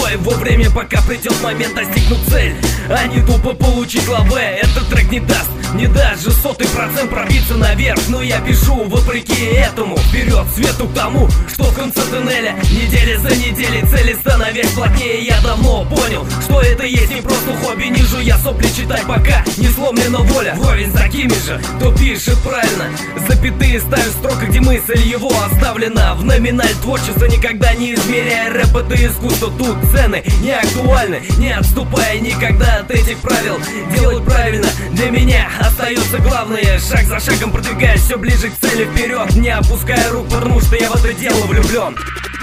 своего времени, пока придет момент достигнуть цель, а не тупо получить лаве. Этот трек не даст же 100% пробиться наверх, но я пишу вопреки этому, вперед свету к тому, что в конце туннеля, недели за неделей, цели становясь плотнее. Я давно понял, что это есть не просто хобби. Не жуя сопли, читай, пока не сломлена воля. Вровень с такими же, кто пишет правильно, запятые ставят строк, где мысль его оставлена в номиналь. Творчество никогда не измеряя, рэп это искусство, тут цены не актуальны, не отступая никогда от этих правил. Делать правильно для меня остается главное, шаг за шагом продвигаясь все ближе к цели, вперед, не опуская рук, потому что я в это дело влюблен.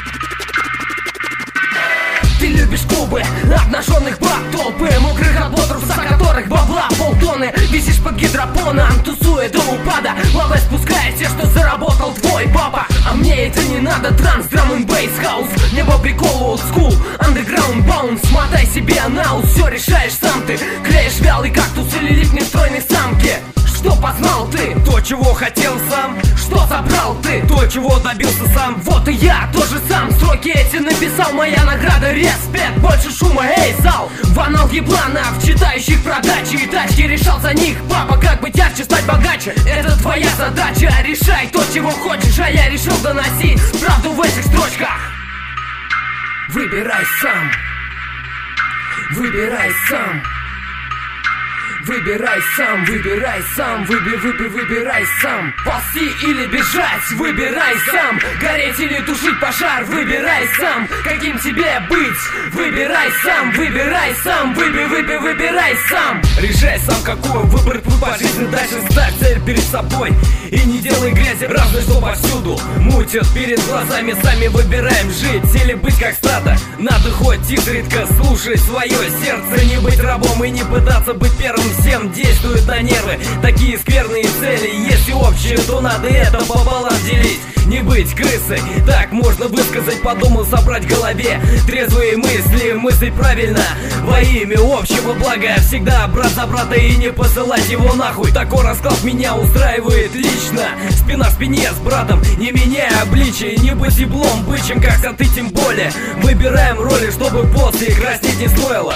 Ты любишь клубы, обнаженных баб, толпы мокрых от бодрусов, которых бабла полтонны. Висишь под гидропоном, тусуя до упада, лаве спуская те, что заработал твой папа. А мне это не надо, транс, драм н бейс, хаус, небо прикол, old school, underground bounce. Смотай себе на ус, все решаешь сам ты. Клеишь вялый кактус или липнешь стройной самки. Что познал ты? То, чего хотел сам. Что забрал ты? То, чего добился сам. Вот и я тоже сам строки эти написал. Моя награда респект, больше шума, эй, зал. Ванал ебланов, читающих про дачи и тачки. Решал за них, папа, как быть ярче, стать богаче. Это твоя задача, решай то, чего хочешь. А я решил доносить правду в этих строчках. Выбирай сам. Выбирай сам. Выбирай сам, выбирай сам, выбирай сам. Ползти или бежать, выбирай сам. Гореть или тушить пожар, выбирай сам. Каким тебе быть, выбирай сам, выбирай сам, выбирай сам. Решай сам, какой выбор твой по жизни. Дальше ставь цель перед собой и не делай грязи разной, что повсюду мутят перед глазами. Сами выбираем жить или быть как стадо. Надо хоть изредка слушать свое сердце, не быть рабом и не пытаться быть первым. Всем действуют на нервы такие скверные цели. Если общее, то надо это пополам делить. Не быть крысой, так можно высказать, подумал, собрать в голове трезвые мысли, мыслить правильно во имя общего блага. Всегда брат за брата и не посылать его нахуй. Такой расклад меня устраивает лично. Спина в спине с братом, не меняя обличие. Не быть еблом, бычьим, как ты тем более. Выбираем роли, чтобы после краснеть не стоило.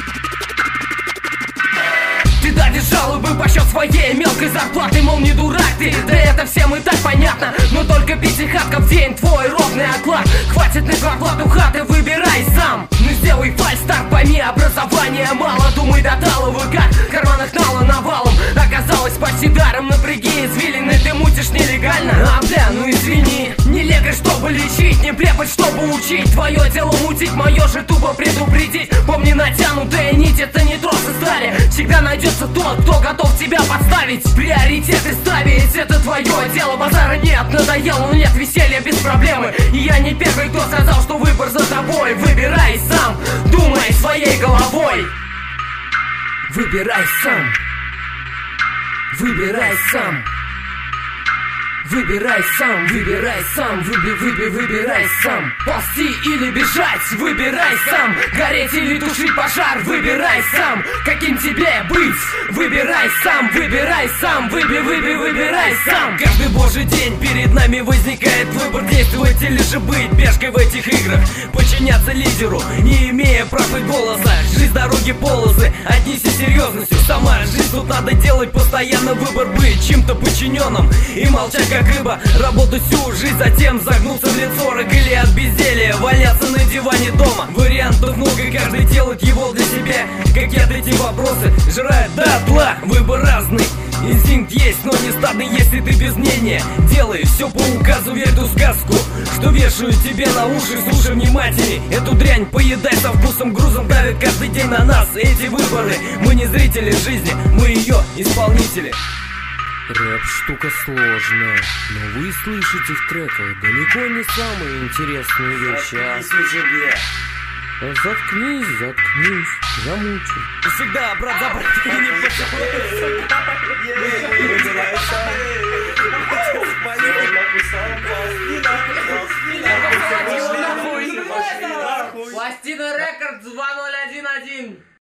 Ты давишь жалобы по счет своей мелкой зарплаты, мол, не дурак ты, да это всем и так понятно. Но только пятихатка в день, твой ровный оклад. Хватит на квартплату хаты, выбирай сам. Ну сделай фальстарт, пойми, образования мало. Думай до талого, как в карманах нала навалом. Оказалось почти даром, напряги извилины. Ты мутишь нелегально, а бля, ну извини. Не лекарь, чтобы лечить, не препод, чтобы учить. Твое дело мутить, мое же тупо предупредить. Помни, натянутая нить, это не тросы стали. Всегда найдется тот, кто готов тебя подставить. Приоритеты ставить, это твое дело. Базара нет, надоело, но нет веселья без проблемы. И я не первый, кто сказал, что выбор за тобой. Выбирай сам, думай своей головой. Выбирай сам. Выбирай сам. Выбирай сам, выбирай сам, выбирай сам. Ползти или бежать, выбирай сам. Гореть или тушить пожар, выбирай сам. Каким тебе быть, выбирай сам, выбирай сам, выбирай сам. Каждый божий день перед нами возникает выбор: действовать или же быть пешкой в этих играх. Подчиняться лидеру, не имея прав и голоса. Жизнь, дороги, полосы, отнеси серьезностью. Сама жизнь, тут надо делать постоянно выбор: быть чем-то подчиненным и молчать как рыба, работать всю жизнь, затем загнуться в лет 40 или от безделия валяться на диване дома. Вариантов много, каждый делает его для себя. Какие-то эти вопросы жрают дотла. Выбор разный, инстинкт есть, но не стадный. Если ты без мнения, делай все по указу. Верь в ту сказку, что вешают тебе на уши. Слушай внимательней, эту дрянь поедай со вкусом. Грузом давит каждый день на нас эти выборы. Мы не зрители жизни, мы ее исполнители. Рэп штука сложная, но вы слышите в треках далеко не самые интересные вещи. Заткнись, замучу. Всегда брат за брата и не Пластина Рекордс 2011.